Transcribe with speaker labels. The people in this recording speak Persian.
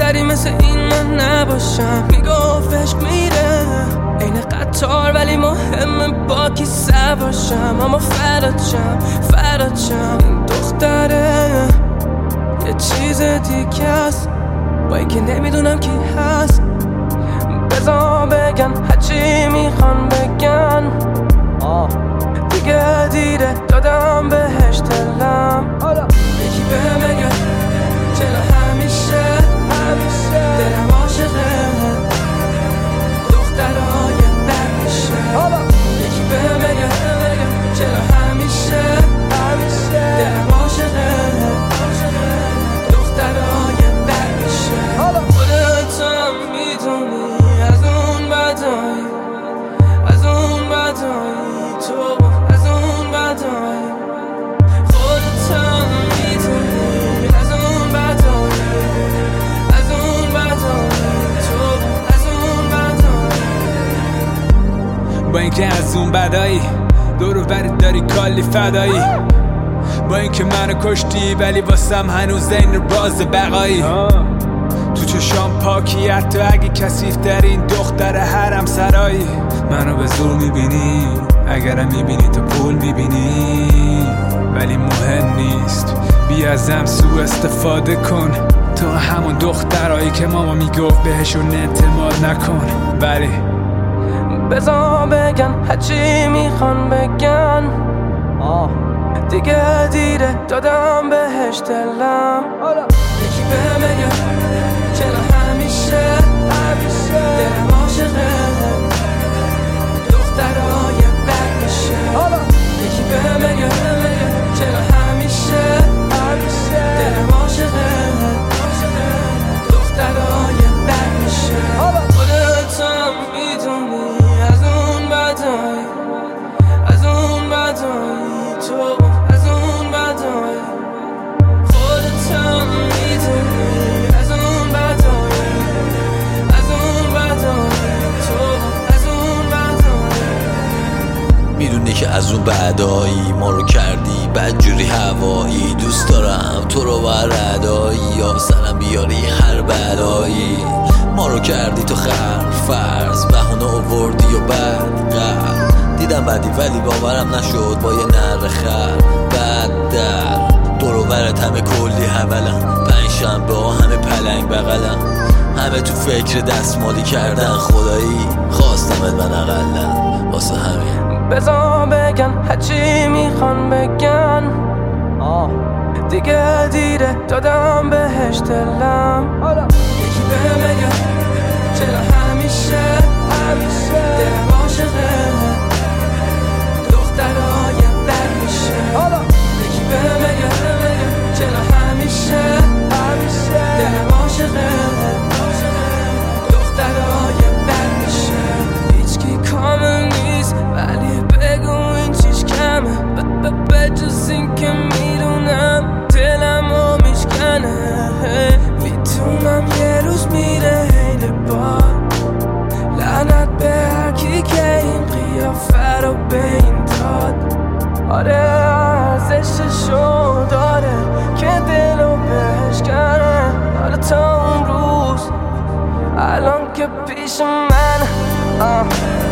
Speaker 1: دختری مثل این من نباشم. میگفت عشق میره این قطار ولی مهمه با کی سوارشم. اما فراد شم این دختره یه چیز دیگه است با اینکه نمیدونم کی هست. بذار بگن هرچی میخوان بگن دیگه دیره دادم بهش دلم. یکی بهم بگه چرا همیشه دلم عاشقه دخترهای بد میشه. یکی بهم بگه چرا همیشه دلم عاشقه دخترهای بد میشه. خودت هم میدونی از اون بدایی تو از اون بدایی. خودت هم میدونی از اون بدایی تو از اون بدایی.
Speaker 2: با اینکه از اون بدایی دور و برت داری کلی فدایی. با اینکه منو کشتی ولی واسم هنوز این باز بقایی. تو چشام پاکی حتی اگه کثیف ترین دختر حرم سرایی. منو به زور میبینی اگرم میبینی تو پول میبینی ولی مهم نیست بیا ازم سو استفاده کن. تو همون دخترایی که ماما میگفت بهشون اعتماد نکن. ولی
Speaker 1: بذار بگن هرچی میخوان بگن دیگه دیره دادم بهش دلم. یکی بهم بگه چرا همیشه دلم عاشقه دخترهای بد میشه. یکی بهم بگه چرا همیشه دلم عاشقه دخترهای بد میشه. خودت هم میدونی از اون بدایی تو از اون بدایی. خودت هم میدونی از اون بدایی تو از اون بدایی.
Speaker 3: میدونی که از اون بعدایی ما رو کردی بدجوری هوایی. دوست دارم تو رو بردایی یا سرم بیاری هر بلایی. ما رو کردی تو فرض بهونه آوردی و بعد دیدم بدی ولی باورم نشد با یه نره بعد در دور و برت همه کلی حولم. پنجشنبه ها همه پلنگ بغلم. همه تو فکر دستمالی کردن خدایی خواستمت من اقلم واسه همین.
Speaker 1: بذار بگن هرچی میخوان بگن دیگه دیره دادم بهش دلم. یکی بهم بگه چرا همیشه دلم عاشقه دخترهای بد میشه. یکی بهم بگه چرا همیشه دلم عاشقه دخترهای بد میشه. هیچکی کامل نیست ولی بگو این چیش کمه بجز این که میدونم دلمو میشکنه. میتونم یه روز میره حین باد لعنت به هرکی که این قیافه رو به این داد. آره ارزششو داره که دلو بهش کنه. آره تا اون روز الان که پیش من